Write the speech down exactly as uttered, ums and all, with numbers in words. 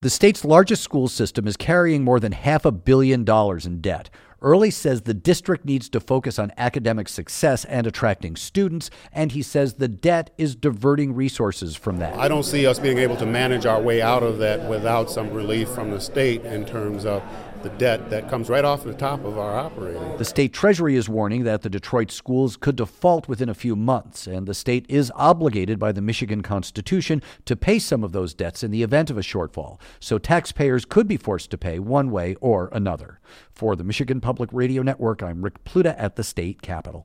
The state's largest school system is carrying more than half a billion dollars in debt. Early says the district needs to focus on academic success and attracting students, and he says the debt is diverting resources from that. I don't see us being able to manage our way out of that without some relief from the state in terms of the debt that comes right off the top of our operating. The state treasury is warning that the Detroit schools could default within a few months, and the state is obligated by the Michigan Constitution to pay some of those debts in the event of a shortfall. So taxpayers could be forced to pay one way or another. For the Michigan Public Radio Network, I'm Rick Pluta at the state capitol.